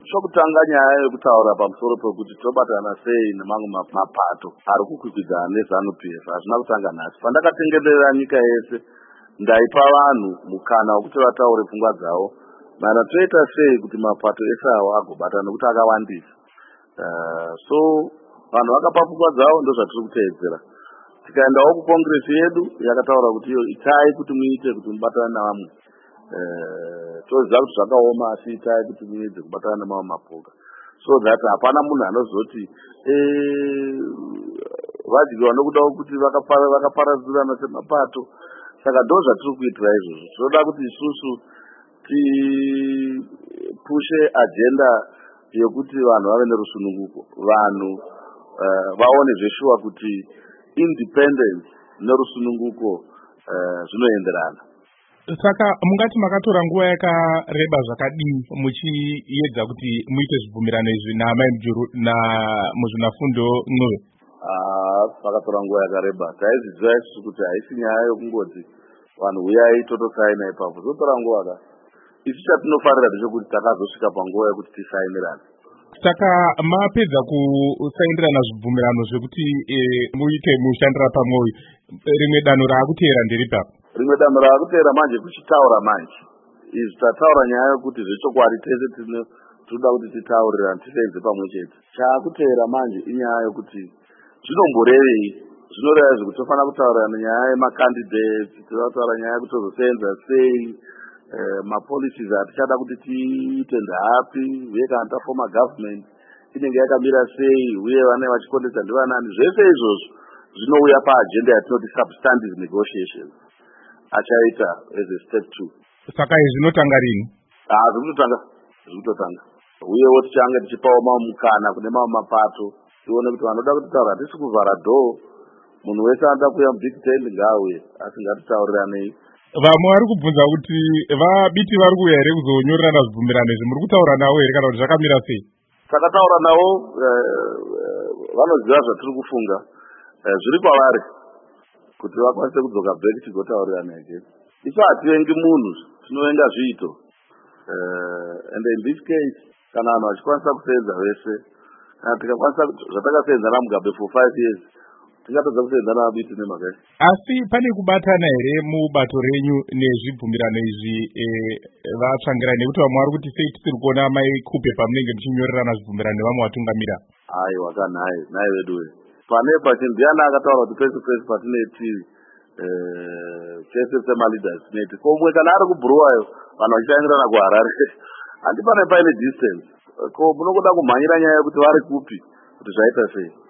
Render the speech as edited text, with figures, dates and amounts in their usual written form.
chokutanga nyaya yekutaura pamusoro pekuti tobatana sei nemamwe mapato ari kukwikwidzana neZANU-PF hazvina kutanga nhasi. Pandakatengerera nyika yese ndaipa vanhu mukana wekuti vataure pfungwa dzavo mana toita sei kuti mapato ese awo agobatana nekuti akawandisa. So vanhu vakapa pfungwa dzavo ndozvatiri kuteedzera. Tikaendawo kukongresi yedu yakataura kuti iyo itai kuti muite kuti mubatane navamwe. Toziva kuti zvakaoma asi itai kuti muedze kubatana nemamwe mapoka. So that hapana munhu anozoti vadyiwa nokuda kuti vakaparadzirana semapato. Saka ndo zvatiri kuitira izvozvo. Tinoda kuti isusu tipushe agenda yekuti vanhu vave nerusununguko. Vanhu vaone zveshuwa kuti independence nerusununguko zvinoenderana. Saka mungati makatora nguva yakareba zvakadini muchiedza kuti muite zvibvumirano izvi naMai Mujuru namuzvinafundo Ncube? Pakatora nguva yakareba. Taiziva isusu kuti haisi nyaya yokungoti vanhu uyai totosaina ipapo. Zotora nguva ka. Isu chatinofarira ndechekuti takazosvika panguva yekuti tisainirane. Saka mapedza kusaindirana zvibvumirano zvekuti muite mushandira pamwoyo, rimwe danho raakuteera nderipa? Rimwe danho raakuteera manje kuchitaura manje. Izvi tataura nyaya yokuti zvechokwadi tese tinoda kuti titaurirane tisenze pamwe chete. Chaakuteera manje inyaya yokuti zvinomborevei. Zvinoreva zvekuti tofanira kutaurirana nyaya yemacandidates, totaura nyaya yekuti tozosenza sei, mapolicies atichada kuti tiite ndapi, uye kana tafoma government inenge yakamira sei, uye vane vachikondesa ndivanani. Zvese izvozvo zvinouya paagenda yatinoti substantive negotiations achaita as a step 2. Saka izvi zvinotanga rini? Zvitotanga. Uyewo tichange tichipawo mamwe mukana kune mamwe mapato tione kuti vanoda kutitaura hatisi kuvhara dhoo. Munhu wese anoda kuuya mubig tent ngaauye, asi ngatitaurirane. Vamwe vari kubvunza kuti vabiti vari kuuya here kuzonyorerana zvibvumirano izvi, muri kutaura navo here kana kuti zvakamira sei? Takataura navo, vanoziva zvatiri kufunga. Zviri kwavari kuti vakwanise kudzoka back tigotaurirana again. Isu hativengi munhu, tinovenga zviito. And in this case, kana vanhu vachikwanisa kusenza vese, kana tikakwanisa zvatakasenzana mugabe for 5 years, tingatodza kusenzana vabiti nemakai. Asi pane kubatana here mubato renyu nezvibvumirano izvi vatsvangirani, nekuti vamwe vari kuti sei tisiri kuona Mai Kupe pamunenge muchinyorerana zvibvumirano nevamwe vatungamira? Aiwa kanhai, nai vedu we. Pane pachinhu ndiani akataura kuti pese pese patineti chese sema-leaders tineti komwe kana ari kubhuruwayo vanhu vachitangirana kuHarare handipane paine distance. Ko munokuda kumhanyira nyaya yekuti vari kupi kuti zvaita sei?